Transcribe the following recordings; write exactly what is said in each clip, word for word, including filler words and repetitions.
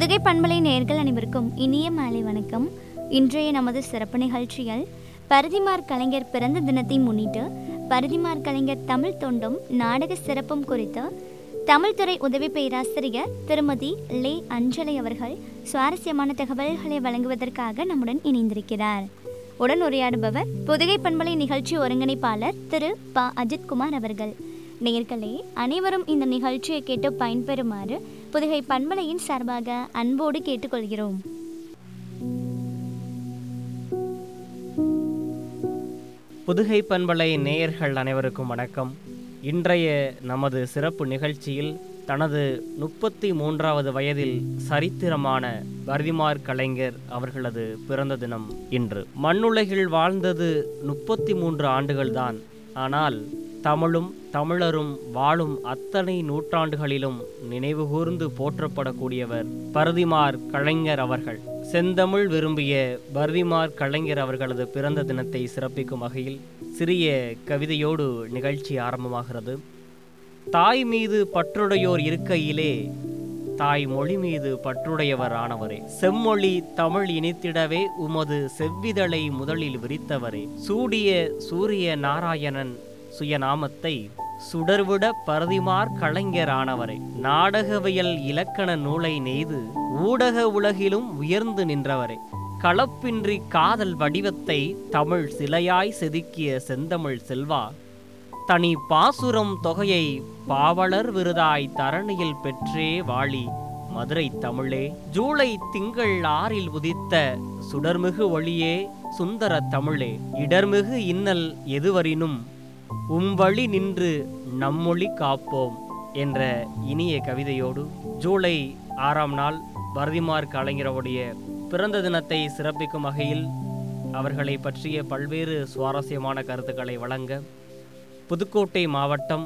புதுகை பண்பலை நேயர்கள் அனைவருக்கும் இனிய மாலை வணக்கம். இன்றைய நமது சிறப்பு நிகழ்ச்சியில் பரிதிமார் கலைஞர் பிறந்த தினத்தை முன்னிட்டு பரிதிமார் கலைஞர் தமிழ் தொண்டும் நாடக சிறப்பும் குறித்து தமிழ்துறை உதவி பேராசிரியர் திருமதி லே அஞ்சலை அவர்கள் சுவாரஸ்யமான தகவல்களை வழங்குவதற்காக நம்முடன் இணைந்திருக்கிறார். உடன் உரையாடுபவர் புதுகை பண்பலை நிகழ்ச்சி ஒருங்கிணைப்பாளர் திரு ப அஜித்குமார் அவர்கள். நேயர்களே, அனைவரும் இந்த நிகழ்ச்சியை கேட்டு பயன்பெறுமாறு புதுகை பண்பலையின் சார்பாக அன்போடு கேட்டுக்கொள்கிறோம். புதுகை பண்பலை நேயர்கள் அனைவருக்கும் வணக்கம். இன்றைய நமது சிறப்பு நிகழ்ச்சியில் தனது முப்பத்தி மூன்றாவது வயதில் சரித்திரமான பரிதிமார் கலைஞர் அவர்களது பிறந்த தினம் இன்று. மண்ணுலகில் வாழ்ந்தது முப்பத்தி மூன்று ஆண்டுகள்தான். ஆனால் தமிழும் தமிழரும் வாழும் அத்தனை நூற்றாண்டுகளிலும் நினைவுகூர்ந்து போற்றப்படக்கூடியவர் பரிதிமார் கலைஞர் அவர்கள். செந்தமிழ் விரும்பிய பரிதிமார் கலைஞர் அவர்களது பிறந்த தினத்தை சிறப்பிக்கும் வகையில் சிறிய கவிதையோடு நிகழ்ச்சி ஆரம்பமாகிறது. தாய் மீது பற்றுடையோர் இருக்கையிலே தாய் மொழி மீது பற்றுடையவர் ஆனவரே, செம்மொழி தமிழ் இனித்திடவே உமது செவ்விதழை முதலில் விரித்தவரே, சூடிய சூரிய நாராயணன் சுயநாமத்தை சுடர்விட பரிதிமார் கலைஞர் ஆனவரே, நாடகவியல் இலக்கண நூலை நெய்து ஊடக உலகிலும் உயர்ந்து நின்றவரே, களப்பின்றி காதல் வடிவத்தை தமிழ் சிலையாய் செதுக்கிய செந்தமிழ் செல்வா, தனி பாசுரம் தொகையை பாவலர் விருதாய் தரணியில் பெற்றே வாழி மதுரை தமிழே, ஜூலை திங்கள் ஆறில் உதித்த சுடர்மிகு ஒளியே சுந்தர தமிழே, இடர்மிகு இன்னல் எதுவரினும் உம்வழி நின்று நம்மொழி காப்போம் என்ற இனிய கவிதையோடு ஜூலை ஆறாம் நாள் பரிதிமார் கலைஞருடைய பிறந்த தினத்தை சிறப்பிக்கும் வகையில் அவர்களை பற்றிய பல்வேறு சுவாரஸ்யமான கருத்துக்களை வழங்க புதுக்கோட்டை மாவட்டம்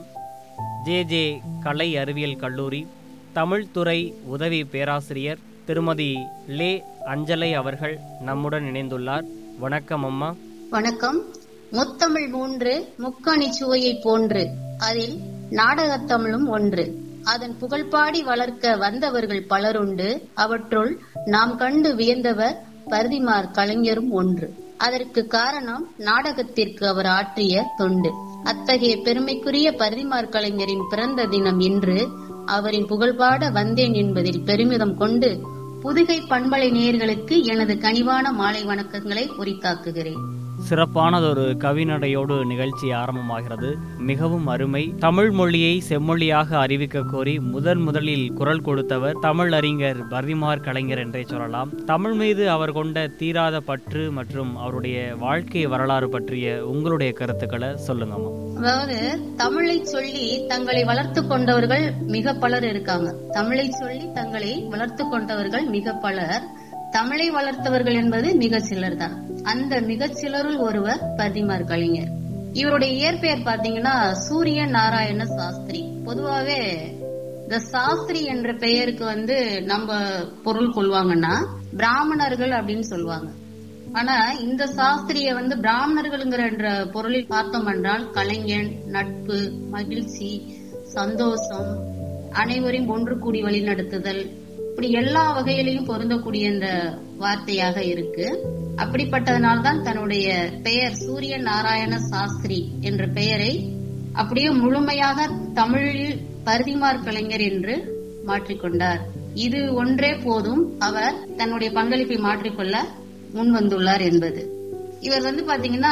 ஜே ஜே கலை அறிவியல் கல்லூரி தமிழ்துறை உதவி பேராசிரியர் திருமதி லே அஞ்சலை அவர்கள் நம்முடன் இணைந்துள்ளார். வணக்கம் அம்மா. வணக்கம். முத்தமிழ் மூன்று முக்கணி சுவையை போன்று அதில் நாடகத்தமிழும் ஒன்று. அதன் புகழ்பாடி வளர்க்க வந்தவர்கள் பலருண்டு. அவற்றுள் நாம் கண்டு வியந்தவர் பரிதிமார் கலைஞரும் ஒன்று. அதற்கு காரணம் நாடகத்திற்கு அவர் ஆற்றிய தொண்டு. அத்தகைய பெருமைக்குரிய பரிதிமார் கலைஞரின் பிறந்த தினம் இன்று. அவரின் புகழ்பாட வந்தேன் என்பதில் பெருமிதம் கொண்டு புதுகை பண்பலை நேயர்களுக்கு எனது கனிவான மாலை வணக்கங்களை உரித்தாக்குகிறேன். சிறப்பானதொரு கவிநடையோடு நிகழ்ச்சி ஆரம்பமாகிறது. மிகவும் அருமை. தமிழ் மொழியை செம்மொழியாக அறிவிக்க கோரி முதன் முதலில் குரல் கொடுத்தவர் தமிழ் அறிஞர் பரிதிமார் கலைஞர் என்றே சொல்லலாம். தமிழ் மீது அவர் கொண்ட தீராத பற்று மற்றும் அவருடைய வாழ்க்கை வரலாறு பற்றிய உங்களுடைய கருத்துக்களை சொல்லுங்கம்மா. அதாவது தமிழை சொல்லி தங்களை வளர்த்து கொண்டவர்கள் மிக பலர் இருக்காங்க. தமிழை சொல்லி தங்களை வளர்த்து கொண்டவர்கள் மிக பலர். தமிழை வளர்த்தவர்கள் என்பது மிக சிலர் தான். அந்த மிக சிலருள் ஒருவர் பரிதிமார் கலைஞர். இவருடைய இயற்பெயர் பாத்தீங்கன்னா சூரிய நாராயண சாஸ்திரி. பொதுவாவே இந்த சாஸ்திரி என்ற பெயருக்கு வந்து நம்ம பொருள் கொள்வாங்கன்னா பிராமணர்கள் அப்படின்னு சொல்லுவாங்க. ஆனா இந்த சாஸ்திரிய வந்து பிராமணர்கள்ங்கிற என்ற பொருளில் பார்த்தோம் என்றால் கலைஞன், நட்பு, மகிழ்ச்சி, சந்தோஷம், அனைவரையும் ஒன்று கூடி வழிநடத்துதல், இப்படி எல்லா வகையிலையும் பொருந்தக்கூடிய இந்த வார்த்தையாக இருக்கு. அப்படிப்பட்டதனால்தான் தன்னுடைய பெயர் சூரிய நாராயண சாஸ்திரி என்ற பெயரை அப்படியே முழுமையாக தமிழில் பரிதிமார் கலைஞர் என்று மாற்றிக்கொண்டார். இது ஒன்றே போதும் அவர் தன்னுடைய பங்களிப்பை மாற்றிக்கொள்ள முன் வந்துள்ளார் என்பது. இவர் வந்து பாத்தீங்கன்னா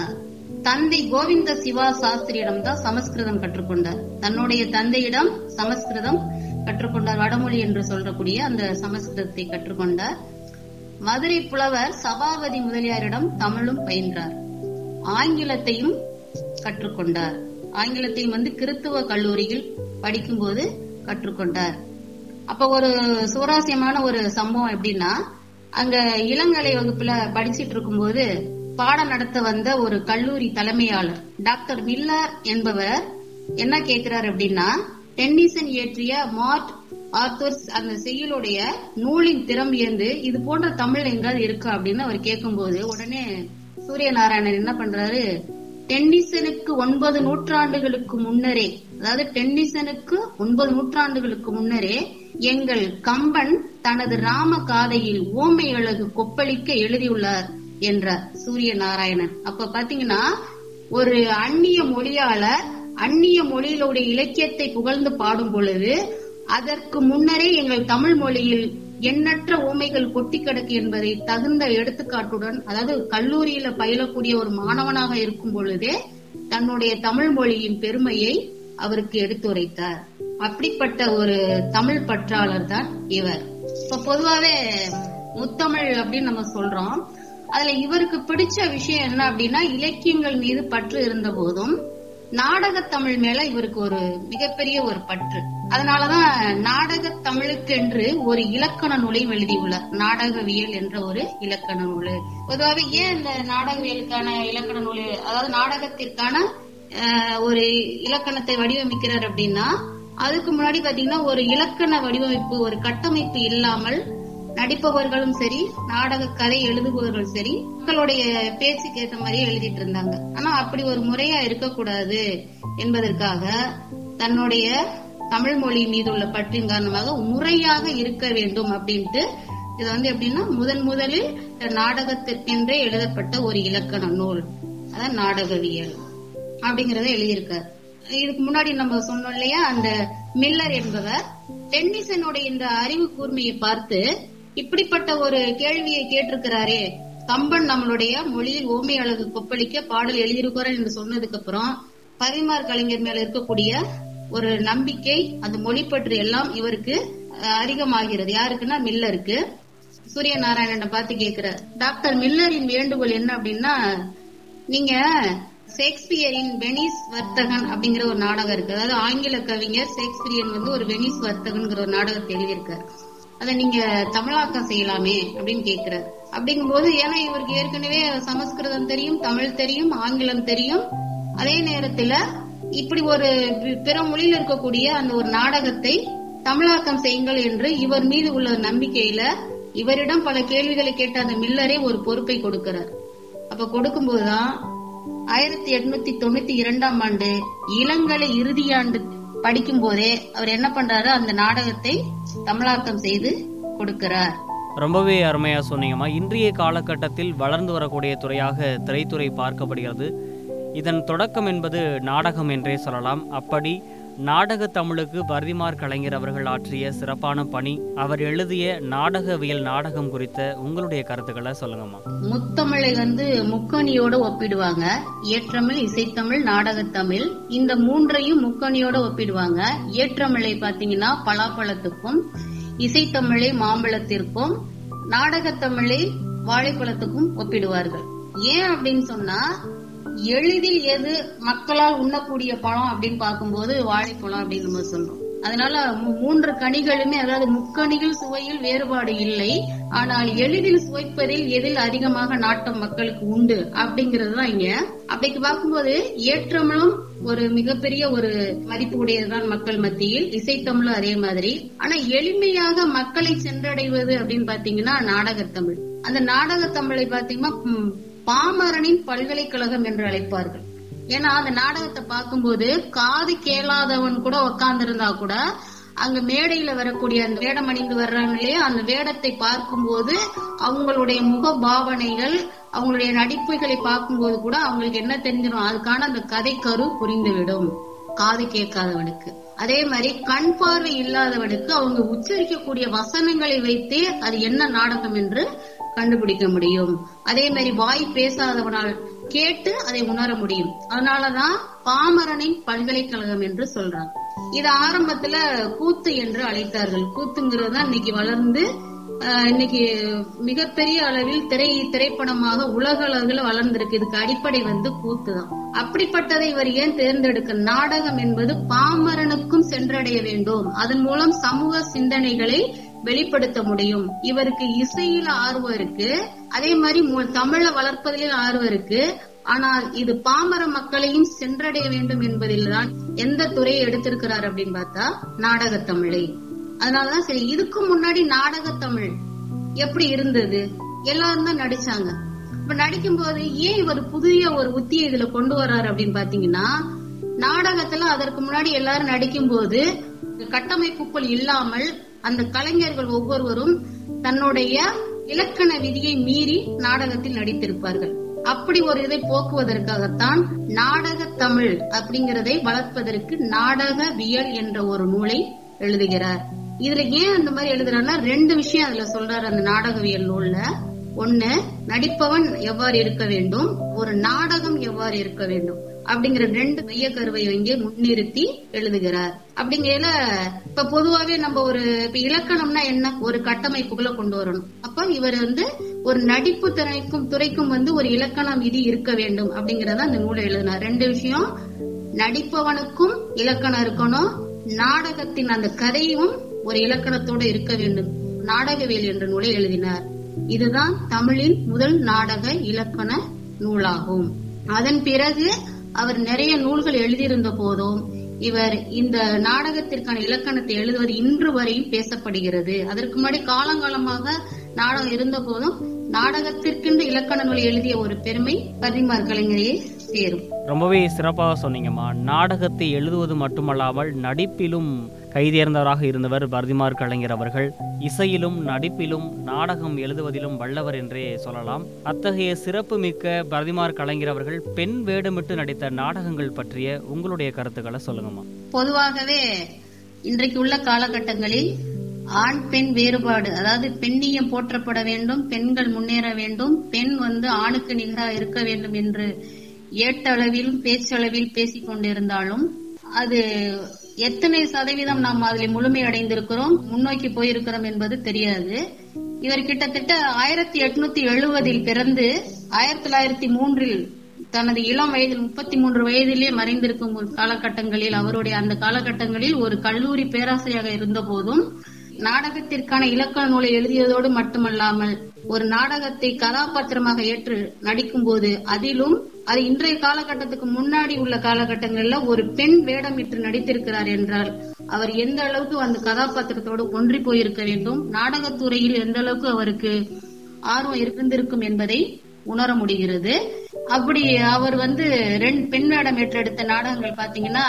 தந்தை கோவிந்த சிவா சாஸ்திரியிடம் தான் சமஸ்கிருதம் கற்றுக்கொண்டார். தன்னுடைய தந்தையிடம் சமஸ்கிருதம் கற்றுக்கொண்டார். வடமொழி என்று சொல்லக்கூடிய அந்த சமஸ்கிருதத்தை கற்றுக்கொண்டார். மதுரை புலவர் சபாபதி முதலியாரிடம் தமிழும் பயின்றார். ஆங்கிலத்தையும் கற்றுக்கொண்டார். ஆங்கிலத்தையும் வந்து கிறித்துவ கல்லூரியில் படிக்கும் போது கற்றுக்கொண்டார். அப்ப ஒரு சுவாரஸ்யமான ஒரு சம்பவம் எப்படின்னா, அங்க இளங்கலை வகுப்புல படிச்சிட்டு இருக்கும் போது பாடம் நடத்த வந்த ஒரு கல்லூரி தலைமையாளர் டாக்டர் மில்லர் என்பவர் என்ன கேட்கிறார் அப்படின்னா, டென்னிசன் இயற்றிய மார்ட் ஆர்த்தர்ஸ் அந்த செய்யுளுடைய நூலின் திறமையிலிருந்து இது போன்ற தமிழ் எங்காவது இருக்கா அப்படின்னு அவர் கேட்கும் போது உடனே சூரிய நாராயணன் என்ன பண்றாரு, டென்னிசனுக்கு ஒன்பது நூற்றாண்டுகளுக்கு முன்னரே, அதாவது டென்னிசனுக்கு ஒன்பது நூற்றாண்டுகளுக்கு முன்னரே எங்கள் கம்பன் தனது ராம காதையில் ஓமை அழகு கொப்பளிக்க எழுதியுள்ளார் என்றார் சூரிய நாராயணன். அப்ப பாத்தீங்கன்னா ஒரு அந்நிய மொழியாளர் அந்நிய மொழியிலுடைய இலக்கியத்தை புகழ்ந்து பாடும் பொழுது அதற்கு முன்னரே எங்கள் தமிழ் மொழியில் எண்ணற்ற ஊமைகள் கொட்டி கிடக்கு என்பதை தகுந்த எடுத்துக்காட்டுடன், அதாவது கல்லூரியில பயிலக்கூடிய ஒரு மாணவனாக இருக்கும் பொழுதே தன்னுடைய தமிழ் மொழியின் பெருமையை அவருக்கு எடுத்துரைத்தார். அப்படிப்பட்ட ஒரு தமிழ் பற்றாளர் தான் இவர். இப்ப பொதுவாவே முத்தமிழ் அப்படின்னு நம்ம சொல்றோம். அதுல இவருக்கு பிடிச்ச விஷயம் என்ன அப்படின்னா, இலக்கியங்கள் மீது பற்று இருந்த போதும் நாடக தமிழ் மேல இவருக்கு ஒரு மிகப்பெரிய ஒரு பற்று. அதனாலதான் நாடக தமிழுக்கென்று ஒரு இலக்கண நூலையும் எழுதியுள்ளார். நாடகவியல் என்ற ஒரு இலக்கண நூல். பொதுவாக ஏன் இந்த நாடகவியலுக்கான இலக்கண நூல், அதாவது நாடகத்திற்கான ஒரு இலக்கணத்தை வடிவமைக்கிறார் அப்படின்னா, அதுக்கு முன்னாடி பாத்தீங்கன்னா ஒரு இலக்கண வடிவமைப்பு, ஒரு கட்டமைப்பு இல்லாமல் நடிப்பவர்களும் சரி, நாடக கதை எழுதுபவர்களும் சரி, மக்களுடைய பேச்சுக்கு ஏற்ற மாதிரியே எழுதிட்டு இருந்தாங்க. ஆனா அப்படி ஒரு முறையா இருக்கக்கூடாது என்பதற்காக தன்னுடைய தமிழ் மொழி மீது உள்ள பற்றின் காரணமாக முறையாக இருக்க வேண்டும் அப்படின்ட்டு இது வந்து எப்படின்னா முதன் முதலில் நாடகத்திற்கென்றே எழுதப்பட்ட ஒரு இலக்கண நூல், அதான் நாடகவியல் அப்படிங்கறத எழுதியிருக்காரு. இதுக்கு முன்னாடி நம்ம சொன்னோம் இல்லையா, அந்த மில்லர் என்பவர் டென்னிசனுடைய இந்த அறிவு கூர்மையை பார்த்து இப்படிப்பட்ட ஒரு கேள்வியை கேட்டிருக்கிறாரே, கம்பன் நம்மளுடைய மொழியில் ஓமை அழகு கொப்பளிக்க பாடல் எழுதியிருக்கிறார் என்று சொன்னதுக்கு அப்புறம் பரிமார் கலைஞர் மேல இருக்கக்கூடிய ஒரு நம்பிக்கை, அந்த மொழி பற்று எல்லாம் இவருக்கு அதிகமாகிறது. யாருக்குன்னா மில்லருக்கு. சூரிய நாராயணன் பார்த்து கேட்கிறார், டாக்டர் மில்லரின் வேண்டுகோள் என்ன அப்படின்னா, நீங்க ஷேக்ஸ்பியரின் வெனிஸ் வர்த்தகன் அப்படிங்கிற ஒரு நாடகம் இருக்கு. அதாவது ஆங்கில கவிஞர் ஷேக்ஸ்பியன் வந்து ஒரு வெனிஸ் வர்த்தகன்கிற ஒரு நாடகத்தை எழுதியிருக்காரு. அதை நீங்க தமிழாக்கம் செய்யலாமே அப்படின்னு கேட்கிறார். அப்படிங்கும் போது, ஏன்னா இவருக்கு ஏற்கனவே சமஸ்கிருதம் தெரியும், தமிழ் தெரியும், ஆங்கிலம் தெரியும். அதே நேரத்துல இப்படி ஒரு பிற மொழியில் இருக்கக்கூடிய அந்த ஒரு நாடகத்தை தமிழாக்கம் செய்யுங்கள் என்று இவர் மீது உள்ள நம்பிக்கையில இவரிடம் பல கேள்விகளை கேட்ட அந்த மில்லரே ஒரு பொறுப்பை கொடுக்கிறார். அப்ப கொடுக்கும்போதுதான் ஆயிரத்தி எட்நூத்தி தொண்ணூத்தி இரண்டாம் ஆண்டு இளங்கலை இறுதியாண்டு படிக்கும் போதே அவர் என்ன பண்றாரு, அந்த நாடகத்தை தமிழாக்கம் செய்து கொடுக்கிறார். ரொம்பவே அருமையா சொன்னீங்கம்மா. இன்றைய காலகட்டத்தில் வளர்ந்து வரக்கூடிய துறையாக திரைத்துறை பார்க்கப்படுகிறது. இதன் தொடக்கம் என்பது நாடகம் என்றே சொல்லலாம். அப்படி நாடக தமிழுக்கு பரதிமார் கலைஞர் அவர்கள் ஆற்றிய சிறப்பான பணி, அவர் எழுதிய நாடகவியல் நாடகம் குறித்த உங்களுடைய கருத்துக்களை சொல்லுங்கம்மா. முத்தமிழை வந்து முக்கணியோட ஒப்பிடுவாங்க. ஏற்றமிழ், இசைத்தமிழ், நாடகத்தமிழ், இந்த மூன்றையும் முக்கணியோட ஒப்பிடுவாங்க. ஏற்றமிழை பாத்தீங்கன்னா பலாப்பழத்துக்கும், இசைத்தமிழை மாம்பழத்திற்கும், நாடகத்தமிழை வாழைப்பழத்துக்கும் ஒப்பிடுவார்கள். ஏன் அப்படின்னு சொன்னா, எளிதில் எது மக்களால் உண்ணக்கூடிய பழம் அப்படின்னு பார்க்கும்போது வாழைப்பழம் அப்படின்னு நம்ம சொல்றோம். அதனால மூன்று கனிகளுமே, அதாவது முக்கணிகள் சுவையில் வேறுபாடு இல்லை, ஆனால் எளிதில் சுவைப்பதில் எதில் அதிகமாக நாட்டம் மக்களுக்கு உண்டு அப்படிங்கிறது தான் இங்க. அப்படி பார்க்கும்போது ஏற்றமிழும் ஒரு மிகப்பெரிய ஒரு மதிப்பு உடையதுதான் மக்கள் மத்தியில், இசைத்தமிழும் அதே மாதிரி. ஆனா எளிமையாக மக்களை சென்றடைவது அப்படின்னு பாத்தீங்கன்னா நாடகத்தமிழ். அந்த நாடகத்தமிழை பாத்தீங்கன்னா பாமரனின் பல்கலைக்கழகம் என்று அழைப்பார்கள். ஏன்னா அந்த நாடகத்தை பார்க்கும்போது காது கேளாதவன் கூட உட்கார்ந்து இருந்தா கூட அங்க மேடையில வரக்கூடிய அந்த வேடம் அணிந்து வர்றாங்க இல்லையா, அந்த வேடத்தை பார்க்கும்போது அவங்களுடைய முக பாவனைகள், அவங்களுடைய நடிப்புகளை பார்க்கும்போது கூட அவங்களுக்கு என்ன தெரிஞ்சிடும், அதுக்கான அந்த கதை கரு புரிந்துவிடும் காது கேட்காதவனுக்கு. அதே மாதிரி கண் பார்வை இல்லாதவனுக்கு அவங்க உச்சரிக்கக்கூடிய வசனங்களை வைத்தே அது என்ன நாடகம் என்று கண்டுபிடிக்க முடியும். அதே மாதிரி வாய் பேசாதவனால் கேட்டு அதை உணர முடியும். அதனாலதான் பாமரனின் பல்கலைக்கழகம் என்று சொல்றாங்க. இது ஆரம்பத்துல கூத்து என்று அழைத்தார்கள். கூத்துங்கிறது தான் இன்னைக்கு வளர்ந்து இன்னைக்கு மிகப்பெரிய அளவில் திரை திரைப்படமாக உலக அளவில் வளர்ந்திருக்கு. இதுக்கு அடிப்படை வந்து கூத்து தான். அப்படிப்பட்டதை இவர் ஏன் தேர்ந்தெடுக்க, நாடகம் என்பது பாமரனுக்கும் சென்றடைய வேண்டும், அதன் மூலம் சமூக சிந்தனைகளை வெளிப்படுத்த முடியும். இவருக்கு இசையில ஆர்வம் இருக்கு, அதே மாதிரி தமிழை வளர்ப்பதில் ஆர்வம் இருக்கு. ஆனால் இது பாமர மக்களையும் சென்றடைய வேண்டும் என்பதில் தான் எந்த துறையை எடுத்திருக்கிறார் அப்படின்னு பார்த்தா நாடகத்தமிழை. அதனாலதான் சரி, இதுக்கு முன்னாடி நாடகத்தமிழ் எப்படி இருந்தது, எல்லாரும் தான் நடிச்சாங்க. இப்ப நடிக்கும் போது ஏன் இவர் புதிய ஒரு உத்தியை இதுல கொண்டு வர்றாரு அப்படின்னு பாத்தீங்கன்னா, நாடகத்துல அதற்கு முன்னாடி எல்லாரும் நடிக்கும் போது கட்டமைப்புக்குள் இல்லாமல் அந்த கலைஞர்கள் ஒவ்வொருவரும் தன்னுடைய இலக்கண விதியை மீறி நாடகத்தில் நடித்திருப்பார்கள். அப்படி ஒரு இதை போக்குவதற்காகத்தான் நாடக தமிழ் அப்படிங்கறதை வளர்ப்பதற்கு நாடகவியல் என்ற ஒரு நூலை எழுதுகிறார். இதுல ஏன் அந்த மாதிரி எழுதுறாருன்னா ரெண்டு விஷயம் அதுல சொல்றாரு அந்த நாடகவியல் நூல்ல. ஒண்ணு, நடிப்பவன் எவ்வாறு இருக்க வேண்டும், ஒரு நாடகம் எவ்வாறு இருக்க வேண்டும் அப்படிங்கிற ரெண்டு மைய கருவை இங்கே முன்னிறுத்தி எழுதுகிறார். அப்படிங்கையில இப்ப பொதுவாவே நம்ம ஒரு இப்ப இலக்கணம்னா என்ன, ஒரு கட்டமைப்புக்குள்ள கொண்டு வரணும். அப்ப இவர் வந்து ஒரு நடிப்பு திறனைக்கும் துறைக்கும் வந்து ஒரு இலக்கணம் விதி இருக்க வேண்டும் அப்படிங்கறத அந்த நூலை எழுதினார். ரெண்டு விஷயம், நடிப்பவனுக்கும் இலக்கணம் இருக்கணும், நாடகத்தின் அந்த கதையும் ஒரு இலக்கணத்தோட இருக்க வேண்டும். நாடகவியல் என்ற நூலை எழுதினார். இதுதான் தமிழின் முதல் நாடக இலக்கண நூலாகும். அதன் பிறகு அவர் நிறைய நூல்கள் எழுதியிருந்த போதும் இவர் இந்த நாடகத்திற்கான இலக்கணத்தை எழுதுவது இன்று வரையும் பேசப்படுகிறது. அதற்கு முன்னாடி காலங்காலமாக நாடகம் இருந்த போதும் நாடகத்திற்கென்று இலக்கண நூலை எழுதிய ஒரு பெருமை பரிதிமாற் கலைஞரையே சேரும். ரொம்பவே சிறப்பாக சொன்னீங்கம்மா. நாடகத்தை எழுதுவது மட்டுமல்லாமல் நடிப்பிலும் கைதேர்ந்தவராக இருந்தவர் பரிதிமாற் கலைஞர் அவர்கள். இசையிலும் நடிப்பிலும் நாடகம் எழுதுவதிலும் வல்லவர் என்றே சொல்லலாம். அத்தகைய சிறப்பு மிக்க பரிதிமாற் கலைஞர் அவர்கள் பெண் வேடமிட்டு நடித்த நாடகங்கள் பற்றிய உங்களுடைய கருத்துக்களை சொல்லுங்கம்மா. பொதுவாகவே இன்றைக்கு உள்ள காலகட்டங்களில் ஆண் பெண் வேறுபாடு, அதாவது பெண்ணியம் போற்றப்பட வேண்டும், பெண்கள் முன்னேற வேண்டும், பெண் வந்து ஆணுக்கு நிகராக இருக்க வேண்டும் என்று ஏட்டளவிலும் பேச்சளவில் பேசிக் கொண்டிருந்தாலும் அது எத்தனை சதவீதம் நாம் அதில் முழுமை அடைந்திருக்கிறோம், முன்னோக்கி போயிருக்கிறோம் என்பது தெரியாது. இவர் கிட்டத்தட்ட ஆயிரத்தி எட்நூத்தி எழுபதில் பிறந்து ஆயிரத்தி தொள்ளாயிரத்தி மூன்றில் தனது இளம் வயதில் முப்பத்தி மூன்று வயதிலே மறைந்திருக்கும் காலகட்டங்களில், அவருடைய அந்த காலகட்டங்களில் ஒரு கல்லூரி பேராசிரியராக இருந்த போதும் நாடகத்திற்கான இலக்கண நூலை எழுதியதோடு மட்டுமல்லாமல் ஒரு நாடகத்தை கதாபாத்திரமாக ஏற்று நடிக்கும் போது அதிலும் அது இன்றைய காலகட்டத்துக்கு முன்னாடி உள்ள காலகட்டங்கள்ல ஒரு பெண் வேடமிட்டு நடித்திருக்கிறார் என்றால் அவர் எந்த அளவுக்கு அந்த கதாபாத்திரத்தோடு ஒன்றி போயிருக்க வேண்டும், நாடகத்துறையில் எந்த அளவுக்கு அவருக்கு ஆர்வம் இருந்திருக்கும் என்பதை உணர முடிகிறது. அப்படி அவர் வந்து ரெண்டு பெண் வேடம் ஏற்றெடுத்த நாடகங்கள் பாத்தீங்கன்னா,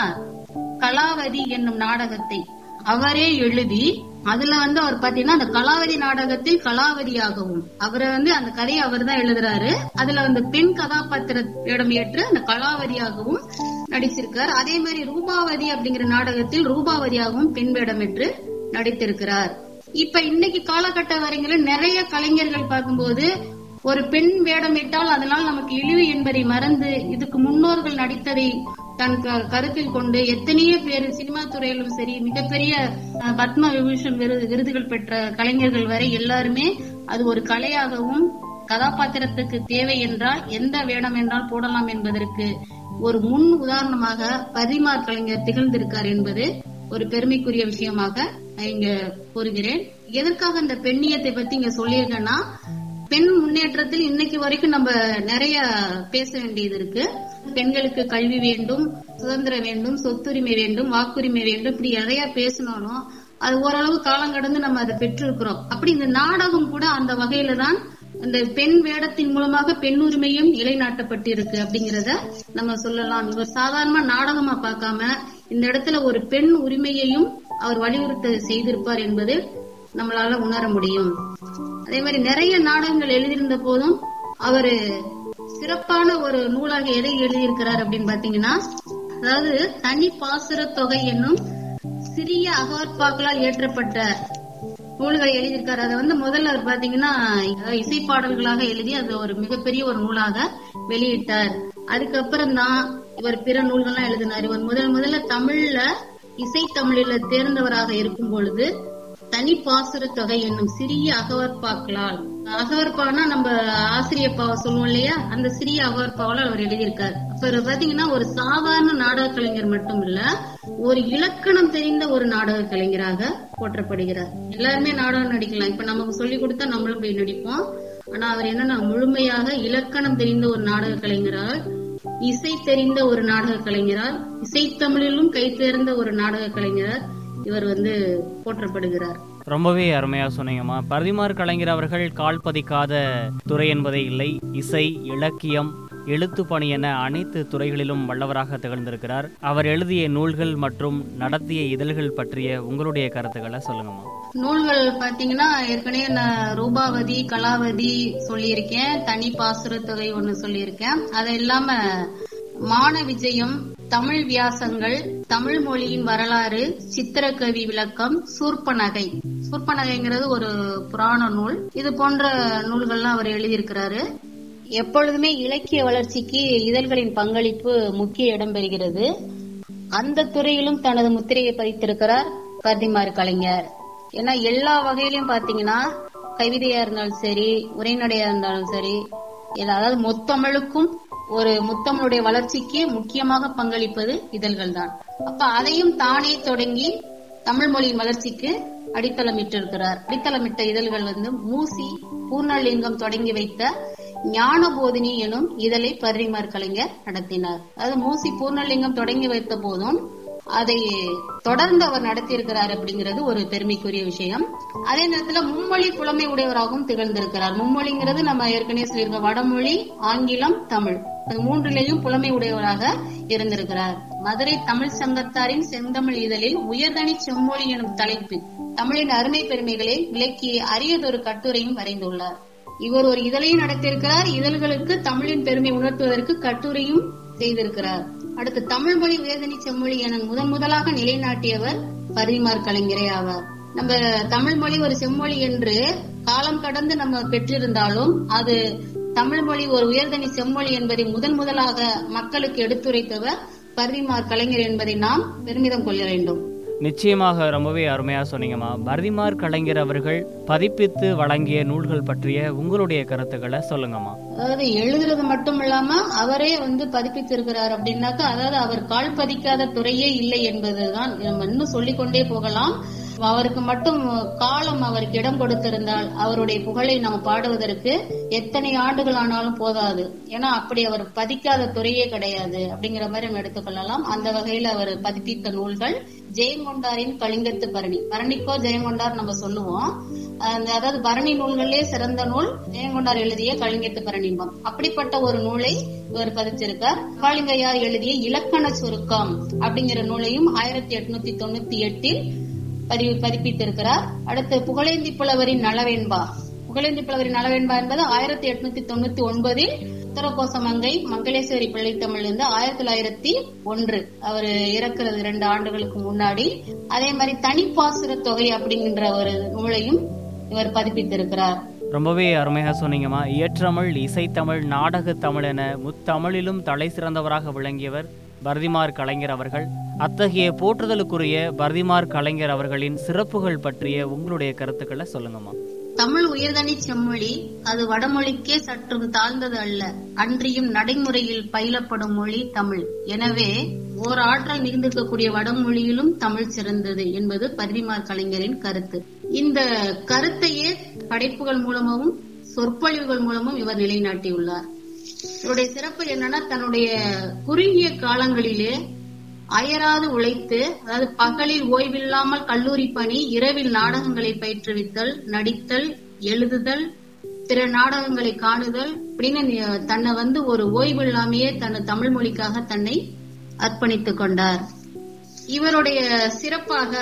கலாவதி என்னும் நாடகத்தை அவரே எழுதி அதுல வந்து அவர் பாத்தீங்கன்னா அந்த கலாவதி நாடகத்தில் கலாவதியாகவும் அவரை வந்து அந்த கதையை அவர் தான் எழுதுறாரு. அதுல அந்த பெண் கதாபாத்திர வேடம் ஏற்று அந்த கலாவதியாகவும் நடிச்சிருக்கார். அதே மாதிரி ரூபாவதி அப்படிங்கிற நாடகத்தில் ரூபாவதியாகவும் பெண் வேடம் ஏற்று நடித்திருக்கிறார். இப்ப இன்னைக்கு காலகட்ட வரைங்களும் நிறைய கலைஞர்கள் பார்க்கும்போது ஒரு பெண் வேடமிட்டால் அதனால் நமக்கு இழிவு என்பதை மறந்து இதுக்கு முன்னோர்கள் நடித்ததை தன் கருத்தில் கொண்டு எத்தனையோ பேர் சினிமா துறையிலும் சரி, மிகப்பெரிய பத்ம விபூஷன் விருதுகள் பெற்ற கலைஞர்கள் வரை எல்லாருமே அது ஒரு கலையாகவும் கதாபாத்திரத்துக்கு தேவை என்றால் எந்த வேடம் என்றால் போடலாம் என்பதற்கு ஒரு முன் உதாரணமாக பரிதிமாற் கலைஞர் திகழ்ந்திருக்கார் என்பது ஒரு பெருமைக்குரிய விஷயமாக இங்க கூறுகிறேன். எதற்காக இந்த பெண்ணியத்தை பத்தி இங்க சொல்லியிருக்கேன்னா, பெண் முன்னேற்றத்தில் இன்னைக்கு வரைக்கும் நம்ம நிறைய பேச வேண்டியது இருக்கு. பெண்களுக்கு கல்வி வேண்டும், சுதந்திரம் வேண்டும், சொத்துரிமை வேண்டும், வாக்குரிமை வேண்டும், இப்படி நிறைய பேசினாலும் அது ஓரளவு காலம் கடந்து நம்ம அதை பெற்றிருக்கிறோம். அப்படி இந்த நாடகம் கூட அந்த வகையில தான் இந்த பெண் வேடத்தின் மூலமாக பெண் உரிமையும் நிலைநாட்டப்பட்டிருக்கு அப்படிங்கறத நம்ம சொல்லலாம். இவர் சாதாரண நாடகமா பார்க்காம இந்த இடத்துல ஒரு பெண் உரிமையையும் அவர் வலியுறுத்த செய்திருப்பார் என்பது நம்மளால உணர முடியும். அதே மாதிரி நிறைய நாடகங்கள் எழுதியிருந்த போதும் அவரு சிறப்பான ஒரு நூலாக எதை எழுதியிருக்கிறார் அப்படின்னு பாத்தீங்கன்னா, அதாவது தனி பாசுர தொகை என்னும் சிறிய அகவற்பாக்களால் ஏற்றப்பட்ட நூல்களை எழுதியிருக்காரு. அதை வந்து முதல்ல அவர் பாத்தீங்கன்னா இசைப்பாடல்களாக எழுதி அது ஒரு மிகப்பெரிய ஒரு நூலாக வெளியிட்டார். அதுக்கப்புறம் தான் இவர் பிற நூல்கள்லாம் எழுதினார். இவர் முதல் முதல்ல தமிழ்ல இசை தமிழில தேர்ந்தவராக இருக்கும் பொழுது தனி பாசுர தொகை என்னும் சிறிய அகவற்பாக்களால், அகவற்பானா நம்ம ஆசிரியப்பாவை சொல்லுவோம் இல்லையா, அந்த சிறிய அகவற்பாவால் அவர் எழுதியிருக்காரு. அப்ப பாத்தீங்கன்னா ஒரு சாதாரண நாடக கலைஞர் மட்டும் இல்ல, ஒரு இலக்கணம் தெரிந்த ஒரு நாடக கலைஞராக போற்றப்படுகிறார். எல்லாருமே நாடகம் நடிக்கலாம், இப்ப நமக்கு சொல்லி கொடுத்தா நம்மளும் போய் நடிப்போம். ஆனா அவர் என்னன்னா முழுமையாக இலக்கணம் தெரிந்த ஒரு நாடக கலைஞரால், இசை தெரிந்த ஒரு நாடக கலைஞரால், இசை தமிழிலும் கை தேர்ந்த ஒரு நாடக கலைஞரால் இவர் வந்து போற்றப்படுகிறார். ரொம்பவே அருமையா சொன்னீங்கம்மா. பரிதிமார் கலைஞர் அவர்கள் கால் பதிக்காத துறை என்பதே இல்லை. இசை, இலக்கியம், எழுத்து பணி என அனைத்து துறைகளிலும் வல்லவராக திகழ்ந்திருக்கிறார். அவர் எழுதிய நூல்கள் மற்றும் நடத்திய இதழ்கள் பற்றிய உங்களுடைய கருத்துக்களை சொல்லுங்கம்மா. நூல்கள் பாத்தீங்கன்னா ஏற்கனவே நான் ரூபாவதி, கலாவதி சொல்லியிருக்கேன், தனி பாசுர தொகை ஒண்ணு சொல்லியிருக்கேன். அது இல்லாம மான விஜயம், தமிழ் வியாசங்கள், தமிழ் மொழியின் வரலாறு, சித்திரக்கவி விளக்கம், சூர்ப்பநகை. சூர்ப்பநகைங்கிறது ஒரு புராண நூல். இது போன்ற நூல்கள்லாம் அவர் எழுதியிருக்கிறாரு. எப்பொழுதுமே இலக்கிய வளர்ச்சிக்கு இதழ்களின் பங்களிப்பு முக்கிய இடம் பெறுகிறது. அந்த துறையிலும் தனது முத்திரையை பதித்திருக்கிறார் பரிதிமார் கலைஞர். ஏன்னா எல்லா வகையிலும் பாத்தீங்கன்னா கவிதையா இருந்தாலும் சரி, உரைநடையா இருந்தாலும் சரி, அதாவது முத்தமிழுக்கும் ஒரு முத்தமிழுடைய வளர்ச்சிக்கு முக்கியமாக பங்களிப்பது இதழ்கள் தான். அப்ப அதையும் தானே தொடங்கி தமிழ் மொழியின் வளர்ச்சிக்கு அடித்தளமிட்டிருக்கிறார். அடித்தளமிட்ட இதழ்கள் வந்து மூசி பூர்ணலிங்கம் தொடங்கி வைத்த ஞானபோதினி எனும் இதழை பரிதிமார் கலைஞர் நடத்தினார். அதாவது மூசி பூர்ணலிங்கம் தொடங்கி வைத்த போதும் அதை தொடர்ந்து அவர் நடத்தியிருக்கிறார் அப்படிங்கிறது ஒரு பெருமைக்குரிய விஷயம். அதே நேரத்துல மும்மொழி புலமை உடையவராகவும் திகழ்ந்திருக்கிறார். மும்மொழிங்கிறது நம்ம ஏற்கனவே சொல்லியிருக்கோம், வடமொழி, ஆங்கிலம், தமிழ், மூன்றிலேயும் புலமை உடையவராக இருந்திருக்கிறார். மதுரை தமிழ் சங்கத்தாரின் செந்தமிழ் இதழில் உயர்தனி செம்மொழி எனும் தலைப்பில் தமிழின் அருமை பெருமைகளை விளக்கி அரியதொரு கட்டுரையும் வரைந்துள்ளார். இவர் ஒரு இதழையும் நடத்தியிருக்கிறார். இதழ்களுக்கு தமிழின் பெருமை உணர்த்துவதற்கு கட்டுரையும் செய்திருக்கிறார். அடுத்து தமிழ் மொழி உயர்தனி செம்மொழி என முதன் முதலாக நிலைநாட்டியவர் பரிதிமார் கலைஞரே ஆவார். நம்ம தமிழ் மொழி ஒரு செம்மொழி என்று காலம் கடந்து நம்ம பெற்றிருந்தாலும் அது தமிழ் மொழி ஒரு உயர்தனி செம்மொழி என்பதை முதன் முதலாக மக்களுக்கு எடுத்துரைத்தவர் பரிதிமார் கலைஞர் என்பதை நாம் பெருமிதம் கொள்ள வேண்டும். நிச்சயமாக ரொம்பவே அருமையா சொன்னீங்கம்மா. பரிதிமார் கலைஞர் அவர்கள் பதிப்பித்து வழங்கிய நூல்கள் பற்றிய உங்களுடைய கருத்துக்களை சொல்லுங்கம்மா. அதாவது எழுதுறது மட்டும் இல்லாம அவரே வந்து பதிப்பித்திருக்கிறார் அப்படின்னாக்கா, அதாவது அவர் கால் பதிக்காத துறையே இல்லை என்பதுதான். நம்ம இன்னும் சொல்லிக்கொண்டே போகலாம். அவருக்கு மட்டும் காலம் அவருக்கு இடம் கொடுத்திருந்தால் அவருடைய புகழை நம்ம பாடுவதற்கு எத்தனை ஆண்டுகள் ஆனாலும் போதாது. ஏன்னா அப்படி அவர் பதிக்காத துறையே கிடையாது அப்படிங்கிற மாதிரி நம்ம எடுத்துக்கொள்ளலாம். அந்த வகையில் அவர் பதிப்பித்த நூல்கள் ஜெயங்கொண்டாரின் கலிங்கத்து பரணி. பரணிக்கோ ஜெயங்கொண்டார் நம்ம சொல்லுவோம். அதாவது பரணி நூல்களே சிறந்த நூல் ஜெயங்கொண்டார் எழுதிய கலிங்கத்து பரணிம்பம். அப்படிப்பட்ட ஒரு நூலை இவர் பதிச்சிருக்கார். காளிங்கையார் எழுதிய இலக்கண சுருக்கம் அப்படிங்கிற நூலையும் ஆயிரத்தி எட்நூத்தி தொண்ணூத்தி எட்டில் பதிப்பித்திருக்கிறார். அடுத்து புகழேந்தி புலவரின் நலவேன்பா. புகழேந்தி புலவரின் நலவேன்பா என்பது ஆயிரத்தி எட்நூத்தி தொண்ணூத்தி ஒன்பதில் உத்தரகோசமங்கை மங்களேஸ்வரி பிள்ளைத்தமிழ் இருந்து ஆயிரத்தி தொள்ளாயிரத்தி ஒன்று அவர் இறக்கிறது இரண்டு ஆண்டுகளுக்கு முன்னாடி. அதே மாதிரி தனிப்பாசுர தொகை அப்படிங்கிற ஒரு நூலையும் இவர் பதிப்பித்திருக்கிறார். ரொம்பவே அருமையாக சொன்னீங்கம்மா. இயற்றமிழ், இசைத்தமிழ், நாடக தமிழ் என முத்தமிழிலும் தலை சிறந்தவராக விளங்கியவர் பரிதிமார் கலைஞர் அவர்கள். அத்தகைய போற்றுதலுக்குரிய பரிதிமார் கலைஞர் அவர்களின் சிறப்புகள் பற்றிய உங்களுடைய கருத்துக்களை சொல்லுங்கம்மா. தமிழ் உயர்தனி செம்மொழி அது வடமொழிக்கே சற்று தாழ்ந்தது அல்ல, அன்றியும் நடைமுறையில் பயிலப்படும் மொழி தமிழ். எனவே ஓர் ஆற்றல் மிகுந்திருக்கக்கூடிய வடமொழியிலும் தமிழ் சிறந்தது என்பது பரிதிமார் கலைஞரின் கருத்து. இந்த கருத்தையே படைப்புகள் மூலமும் சொற்பொழிவுகள் மூலமும் இவர் நிலைநாட்டியுள்ளார். இவருடைய சிறப்பு என்னன்னா, தன்னுடைய குறுகிய காலங்களிலே அயராது உழைத்து, அதாவது பகலில் ஓய்வில்லாமல் கல்லூரி பணி, இரவில் நாடகங்களை பயிற்றுவித்தல், நடித்தல், எழுதுதல், பிற நாடகங்களை காணுதல் அப்படின்னு தன்னை வந்து ஒரு ஓய்வு இல்லாமையே தன் தமிழ் மொழிக்காக தன்னை அர்ப்பணித்துக் கொண்டார். இவருடைய சிறப்பாக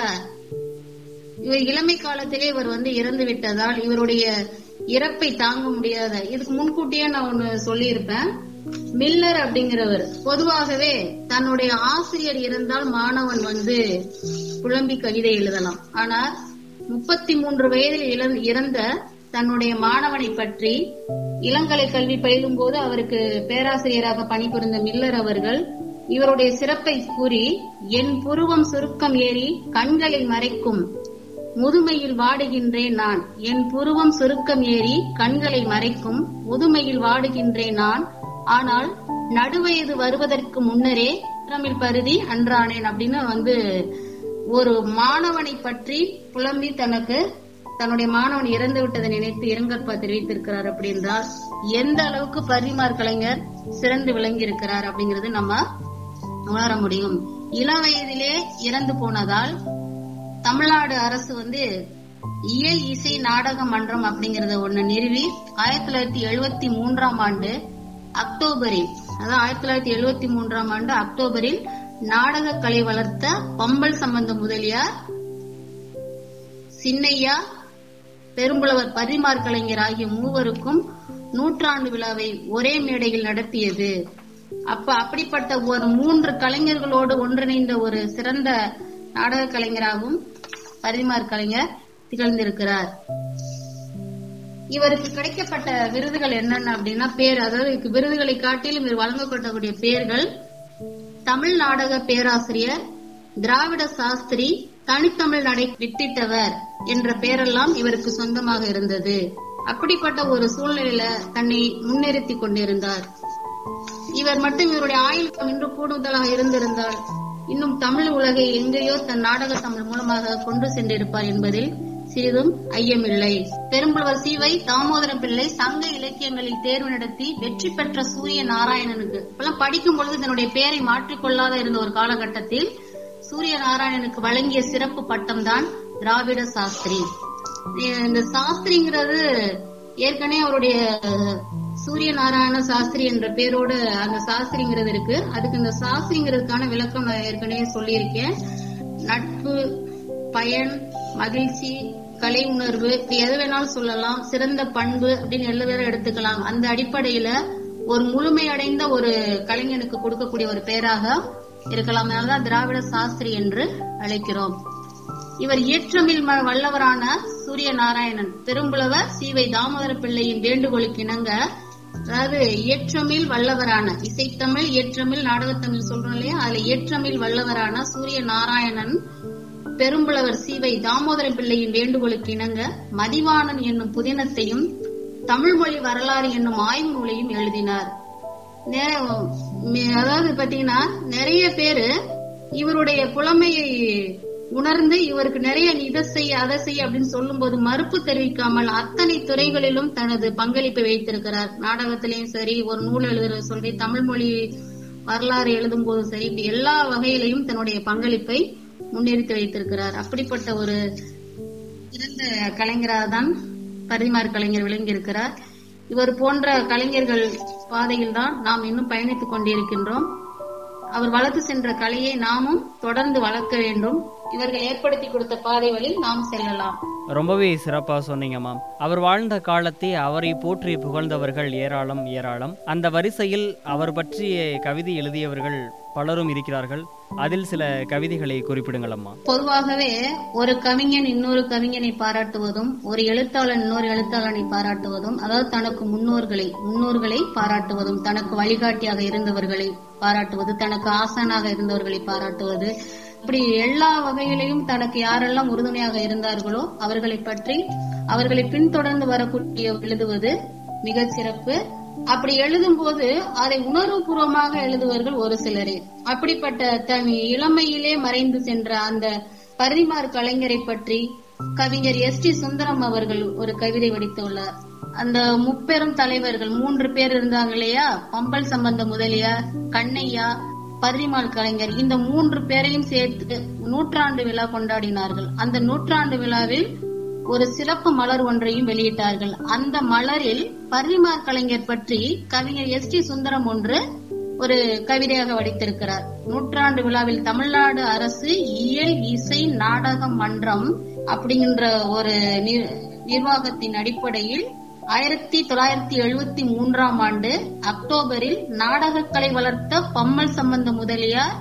இவர் இளமை காலத்திலே இவர் வந்து இறந்து விட்டதால் இவருடைய இறப்பை தாங்க முடியாத, இதுக்கு முன்கூட்டியே நான் ஒண்ணு சொல்லி இருப்பேன். மில்லர் அப்படிங்கிறவர் பொதுவாகவே தன்னுடைய ஆசிரியர் இருந்தால் மாணவன் வந்து புலம்பி கவிதை எழுதலாம். ஆனால் முப்பத்தி மூன்று வயதில் இறந்த தன்னுடைய மாணவனை பற்றி இளங்கலை கல்வி பயிலும் போது அவருக்கு பேராசிரியராக பணிபுரிந்த மில்லர் அவர்கள் இவருடைய சிறப்பை கூறி, என் புருவம் சுருக்கம் ஏறி கண்களை மறைக்கும் முதுமையில் வாடுகின்றேன் நான், என் புருவம் சுருக்கம் ஏறி கண்களை மறைக்கும் முதுமையில் வாடுகின்றேன் நான், ஆனால் நடுவயது வருவதற்கு முன்னரே தமிழ் பருதி அன்றானேன் அப்படின்னு வந்து ஒரு மாணவனை பற்றி புலம்பி தனக்கு தன்னுடைய மாணவன் இறந்து விட்டதை நினைத்து இரங்கற்பா தெரிவித்திருக்கிறார். அப்படி என்றால் எந்த அளவுக்கு பரிதிமார் கலைஞர் சிறந்து விளங்கி இருக்கிறார் அப்படிங்கறது நம்ம உணர முடியும். இளம் வயதிலே இறந்து போனதால் தமிழ்நாடு அரசு வந்து இயல் இசை நாடக மன்றம் அப்படிங்கறத ஒண்ணு நிறுவி ஆயிரத்தி தொள்ளாயிரத்தி எழுபத்தி மூன்றாம் ஆண்டு அக்டோபரில் அதாவது ஆயிரத்தி தொள்ளாயிரத்தி எழுபத்தி மூன்றாம் ஆண்டு அக்டோபரில் நாடக கலை வளர்த்த பம்பல் சம்பந்த முதலியார், சின்னையா, பெரும்புலவர் பரிமார் கலைஞர் ஆகிய மூவருக்கும் நூற்றாண்டு விழாவை ஒரே மேடையில் நடத்தியது. அப்ப அப்படிப்பட்ட ஒரு மூன்று கலைஞர்களோடு ஒன்றிணைந்த ஒரு சிறந்த நாடக கலைஞராகவும் பரிமார் கலைஞர் திகழ்ந்திருக்கிறார். இவருக்கு கிடைக்கப்பட்ட விருதுகள் என்னென்ன அப்படின்னா பேர், அதாவது விருதுகளை காட்டிலும் இவர் வழங்கப்படக்கூடிய பெயர்கள் தமிழ் நாடக பேராசிரியர், திராவிட சாஸ்திரி, தனித்தமிழ் நடை வித்திட்டவர் என்ற பெயரெல்லாம் இவருக்கு சொந்தமாக இருந்தது. அப்படிப்பட்ட ஒரு சூழ்நிலையில தன்னை முன்னிறுத்தி கொண்டிருந்தார். இவர் மட்டும் இவருடைய ஆயுள் இன்று கூடுதலாக இருந்திருந்தால் இன்னும் தமிழ் உலகை எங்கேயோ தன் நாடக தமிழ் மூலமாக கொண்டு சென்றிருப்பார் என்பதில் சிறிதும் ஐயமில்லை. பெரும்புலவர் சி வை தாமோதரம் பிள்ளை சங்க இலக்கியங்களில் தேர்வு நடத்தி வெற்றி பெற்ற சூரிய நாராயணனுக்கு இப்பெல்லாம் படிக்கும் பொழுது தன்னுடைய பெயரை மாற்றிக்கொள்ளாத இருந்த ஒரு காலகட்டத்தில் சூரிய நாராயணனுக்கு வழங்கிய சிறப்பு பட்டம் தான் திராவிட சாஸ்திரி. இந்த சாஸ்திரிங்கிறது ஏற்கனவே அவருடைய சூரிய நாராயண சாஸ்திரி என்ற பேரோடு அந்த சாஸ்திரிங்கிறது இருக்கு. அதுக்கு இந்த சாஸ்திரிங்கிறதுக்கான விளக்கம் நான் ஏற்கனவே சொல்லியிருக்கேன். நட்பு, பயன், மகிழ்ச்சி, கலை உணர்வு, எது வேணாலும் சொல்லலாம், சிறந்த பண்பு அப்படின்னு எல்லாரும் எடுத்துக்கலாம். அந்த அடிப்படையில ஒரு முழுமையடைந்த ஒரு கலைஞனுக்கு கொடுக்கக்கூடிய ஒரு பெயராக இருக்கலாம். அதனால்தான் திராவிட சாஸ்திரி என்று அழைக்கிறோம். இவர் இயற்றமிழ் வல்லவரான சூரிய நாராயணன் பெரும்புலவர் சி வை தாமோதர பிள்ளையின் வேண்டுகோளுக்கு இணங்க, அதாவது இயற்றமிழ் வல்லவரான இசைத்தமிழ், இயற்றமிழ், நாடகத்தமிழ் சொல்றோம் இல்லையா, அதுல இயற்றமிழ் வல்லவரான சூரிய நாராயணன் பெரும்புலவர் சி வை தாமோதர பிள்ளையின் வேண்டுகோளுக்கு இணங்க மதிவாணன் என்னும் புதினத்தையும் தமிழ் மொழி வரலாறு என்னும் ஆய்வு நூலையும் எழுதினார். அதாவது பாத்தீங்கன்னா நிறைய பேரு இவருடைய புலமையை உணர்ந்து இவருக்கு நிறைய இதை செய்ய அதை செய்ய அப்படின்னு சொல்லும் போது மறுப்பு தெரிவிக்காமல் அத்தனை துறைகளிலும் தனது பங்களிப்பை வைத்திருக்கிறார். நாடகத்திலையும் சரி, ஒரு நூல் எழுதுறது சொல்லி, தமிழ் மொழி வரலாறு எழுதும் போதும் சரி, இப்படி எல்லா வகையிலையும் தன்னுடைய பங்களிப்பை முன்னிறுத்தி வைத்திருக்கிறார். அப்படிப்பட்ட ஒரு சிறந்த கலைஞராக தான் பரிமார் கலைஞர் விளங்கி இருக்கிறார். இவர் போன்ற கலைஞர்கள் பாதையில் தான் நாம் இன்னும் பயணித்துக் கொண்டிருக்கின்றோம். அவர் வளர்த்து சென்ற கலையை நாமும் தொடர்ந்து வளர்க்க வேண்டும். இவர்கள் ஏற்படுத்தி கொடுத்த பாதை வழியில் நாம் செல்லலாம். ரொம்பவே சிறப்பா சொன்னீங்க மேம். அவர் வாழ்ந்த காலத்தை அவரை போற்றி புகழ்ந்தவர்கள் ஏராளம் ஏராளம். அந்த வரிசையில் அவர் பற்றிய கவிதை எழுதியவர்கள் பலரும் இருக்கிறார்கள். அதில் சில கவிதைகளை குறிப்பிடுங்களம்மா. பொதுவாகவே ஒரு கவிஞன் இன்னொரு கவிஞனை பாராட்டுவதும், ஒரு எழுத்தாளன் இன்னொரு எழுத்தாளனை பாராட்டுவதும், அதாவது தனக்கு முன்னோர்களை முன்னோர்களை பாராட்டுவதும், தனக்கு வழிகாட்டியாக இருந்தவர்களை பாராட்டுவது, தனக்கு ஆசானாக இருந்தவர்களை பாராட்டுவது, இப்படி எல்லா வகையிலையும் தனக்கு யாரெல்லாம் உறுதுணையாக இருந்தார்களோ அவர்களை பற்றி அவர்களை பின்தொடர்ந்து வரக்கூடிய எழுதுவது மிக சிறப்பு. அப்படி எழுதும் போது அதை உணர்வுபூர்வமாக எழுதுவர்கள் ஒரு சிலரே. அப்படிப்பட்ட தன் இளமையிலே மறைந்து சென்ற அந்த பரிமார் கலைஞரை பற்றி கவிஞர் எஸ் டி சுந்தரம் அவர்கள் ஒரு கவிதை வடித்துள்ளார். அந்த முப்பெரும் தலைவர்கள் மூன்று பேர் இருந்தாங்க இல்லையா, பம்பல் சம்பந்த முதலியார், கண்ணையா, பரிமார் கலைஞர், இந்த மூன்று பேரையும் சேர்த்து நூற்றாண்டு விழா கொண்டாடினார்கள். அந்த நூற்றாண்டு விழாவில் ஒரு சிறப்பு மலர் ஒன்றையும் வெளியிட்டார்கள். அந்த மலரில் பரிமார் கலைஞர் பற்றி கவிஞர் எஸ் டி சுந்தரம் ஒன்று ஒரு கவிதையாக வடித்திருக்கிறார். நூற்றாண்டு விழாவில் தமிழ்நாடு அரசு இயல் இசை நாடக மன்றம் அப்படிங்கிற ஒரு நிர்வாகத்தின் அடிப்படையில் ஆயிரத்தி தொள்ளாயிரத்தி எழுபத்தி மூன்றாம் ஆண்டு அக்டோபரில் நாடகக்கலை வளர்த்த பம்மல் சம்பந்த முதலியார்,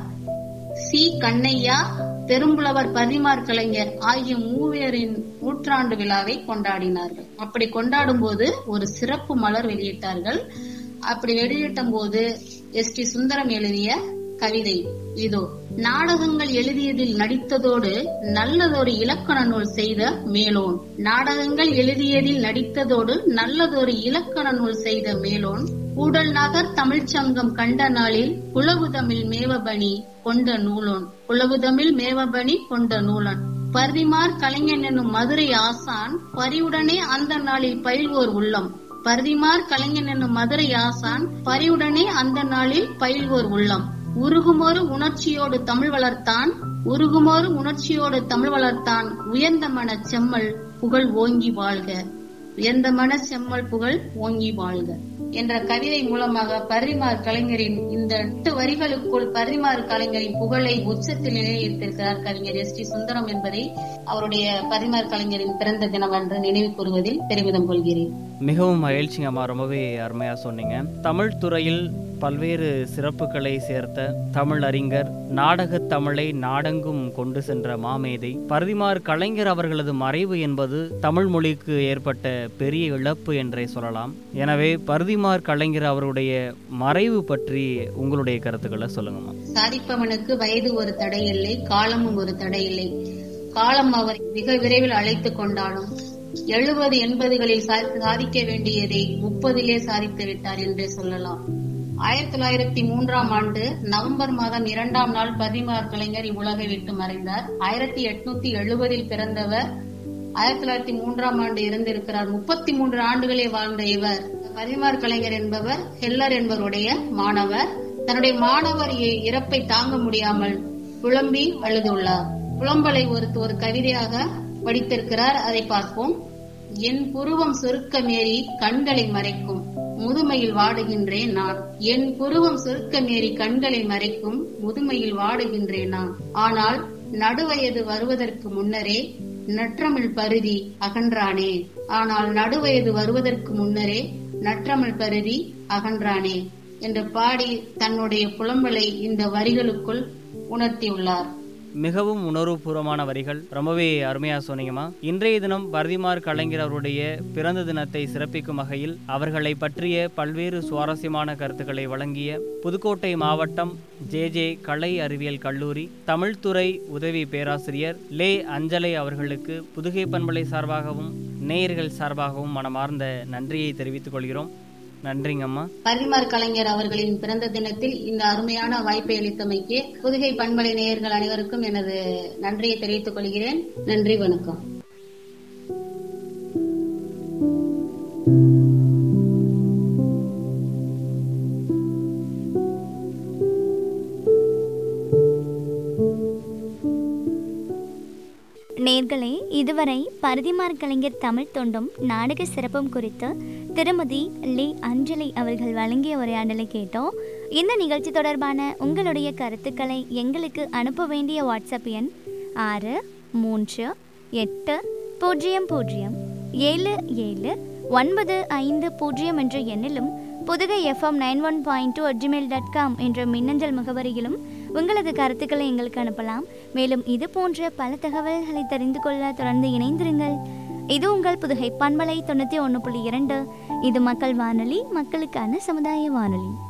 சி கண்ணையா, பெரும்புலவர் பரிமார் கலைஞர் ஆகிய மூவரின் நூற்றாண்டு விழாவை கொண்டாடினார்கள். அப்படி கொண்டாடும் போது ஒரு சிறப்பு மலர் வெளியிட்டார்கள். அப்படி வெளியிட்ட போது எஸ் டி சுந்தரம் எழுதிய கவிதை இதோ. நாடகங்கள் எழுதியதில் நடித்ததோடு நல்லதொரு இலக்கண நூல் செய்த மேலோன். நாடகங்கள் எழுதியதில் நடித்ததோடு நல்லதொரு இலக்கண நூல் செய்த மேலோன். கூடல் நகர் தமிழ்ச்சங்கம் கண்ட நாளில் குலவு தமிழ் மேவபணி கொண்ட நூலோன். குலவு தமிழ் மேவபணி கொண்ட நூலன். பரிமார் கலைஞன் என்னும் மதுரை ஆசான் பரிவுடனே அந்த நாளில் பயில்வோர் உள்ளம். பரிமார் கலைஞன் என்னும் மதுரை ஆசான் பரிவுடனே அந்த நாளில் பயில்வோர் உள்ளம். உருகுமொரு உணர்ச்சியோடு தமிழ் வளர்த்தான். உருகுமொரு உணர்ச்சியோடு தமிழ் வளர்த்தான். உயர்ந்த மன செம்மல் புகழ் ஓங்கி வாழ்க, உயர்ந்த மன செம்மல் புகழ் ஓங்கி வாழ்க என்ற கவிதை மூலமாக பரிதிமாற் கலைஞரின் இந்த எட்டு வரிகளுக்குள் பரிதிமாற் கலைஞரின் புகழை உச்சத்தில் நிலைநிறுத்திருக்கிறார் கவிஞர் எஸ் டி சுந்தரம் என்பதை அவருடைய பரிதிமாற் கலைஞரின் பிறந்த தினம் என்று நினைவு கூறுவதில் பெருமிதம் கொள்கிறேன். மிகவும் மகிழ்ச்சிங்கம்மா, ரொம்பவே அருமையா சொன்னீங்க. தமிழ் துறையில் பல்வேறு சிறப்புகளை சேர்த்த தமிழ் அறிஞர், நாடகத் தமிழை நாடெங்கும் கொண்டு சென்ற மாமேதை பரிதிமாற் கலைஞர் அவர்களது மறைவு என்பது தமிழ் மொழிக்கு ஏற்பட்ட பெரிய இழப்பு என்றே சொல்லலாம். எனவே பரிதிமாற் கலைஞர் அவருடைய மறைவு பற்றி உங்களுடைய கருத்துக்களை சொல்லுங்கம்மா. சாதிப்பவனுக்கு வயது ஒரு தடை இல்லை, காலமும் ஒரு தடை இல்லை. காலம் அவர் மிக விரைவில் அழைத்து கொண்டாலும் எழுபது எண்பதுகளில் சாதிக்க வேண்டியதை முப்பதிலே சாதித்து விட்டார் என்றே சொல்லலாம். ஆயிரத்தி தொள்ளாயிரத்தி மூன்றாம் ஆண்டு நவம்பர் மாதம் இரண்டாம் நாள் பரிதிமாற் கலைஞர் இவ்வுலகை விட்டு மறைந்தார். ஆயிரத்தி எட்நூத்தி எழுபதில் பிறந்தவர். ஆயிரத்தி தொள்ளாயிரத்தி மூன்றாம் ஆண்டு இருந்திருக்கிறார். முப்பத்தி மூன்று ஆண்டுகளே வாழ்ந்த இவர் பரிதிமாற் கலைஞர் என்பவர் ஹெல்லர் என்பவருடைய மாணவர். தன்னுடைய மாணவர் இறப்பை தாங்க முடியாமல் புலம்பி அழுதுள்ளார். புலம்பலை ஒரு ஒரு கவிதையாக படித்திருக்கிறார். அதை பார்ப்போம். என் புருவம் சுருக்கமேறி கண்களை மறைக்கும், முதுமையில் வாடுகின்றேன் நான். என் புருவம் சுருக்கமேறி கண்களை மறைக்கும், முதுமையில் வாடுகின்றேன் நான். ஆனால் நடுவயது வருவதற்கு முன்னரே நற்றமிழ் பருதி அகன்றானே. ஆனால் நடுவயது வருவதற்கு முன்னரே நற்றமிழ் பருதி அகன்றானே என்று பாடி தன்னுடைய புலம்பலை இந்த வரிகளுக்குள் உணர்த்தியுள்ளார். மிகவும் உணர்வுபூர்வமான வரிகள், ரொம்பவே அருமையா சொன்னீங்கம்மா. இன்றைய தினம் பரிதிமாற் கலைஞர் அவருடைய பிறந்த தினத்தை சிறப்பிக்கும் வகையில் அவர்களை பற்றிய பல்வேறு சுவாரஸ்யமான கருத்துக்களை வழங்கிய புதுக்கோட்டை மாவட்டம் ஜே ஜே கலை அறிவியல் கல்லூரி தமிழ்துறை உதவி பேராசிரியர் லே அஞ்சலை அவர்களுக்கு புதுகை பண்பலை சார்பாகவும் நேயர்கள் சார்பாகவும் மனமார்ந்த நன்றியை தெரிவித்துக் கொள்கிறோம். நன்றிங்கம்மா. பரிதிமாற் கலைஞர் அவர்களின் பிறந்த தினத்தில் இந்த அருமையான வாய்ப்பை அளித்தமைக்கு புதுகை பண்பலை நேயர்கள் அனைவருக்கும் எனது நன்றியை தெரிவித்துக் கொள்கிறேன். நன்றி, வணக்கம். நேர்களே, இதுவரை பரிதிமாற் கலைஞர் தமிழ் தொண்டும் நாடக சிறப்பும் குறித்து திருமதி லே அஞ்சலி அவர்கள் வழங்கிய உரையாடலை கேட்டோம். இந்த நிகழ்ச்சி தொடர்பான உங்களுடைய கருத்துக்களை எங்களுக்கு அனுப்ப வேண்டிய வாட்ஸ்அப் எண் ஆறு மூன்று எட்டு பூஜ்ஜியம் பூஜ்ஜியம் ஏழு ஏழு ஒன்பது ஐந்து பூஜ்ஜியம் என்ற எண்ணிலும் Pudugai FM nine one point two at Gmail dot com என்ற மின்னஞ்சல் முகவரியிலும் உங்களது கருத்துக்களை எங்களுக்கு அனுப்பலாம். மேலும் இது போன்ற பல தகவல்களை தெரிந்து கொள்ள தொடர்ந்து இணைந்திருங்கள். இது உங்கள் புதுகை பண்பலை தொண்ணூற்றி ஒன்று புள்ளி இரண்டு. இது மக்கள் வானொலி, மக்களுக்கான சமுதாய வானொலி.